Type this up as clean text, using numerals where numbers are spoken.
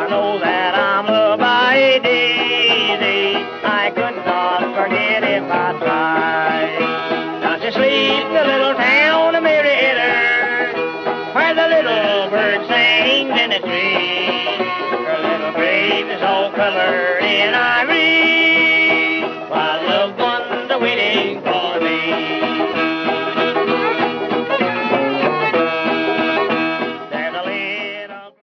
know that I'm loved by a daisy. I could not forget if I tried. Down she sleeps, the little town of Marietta, where the little bird sings in the tree. Her little grave is all colored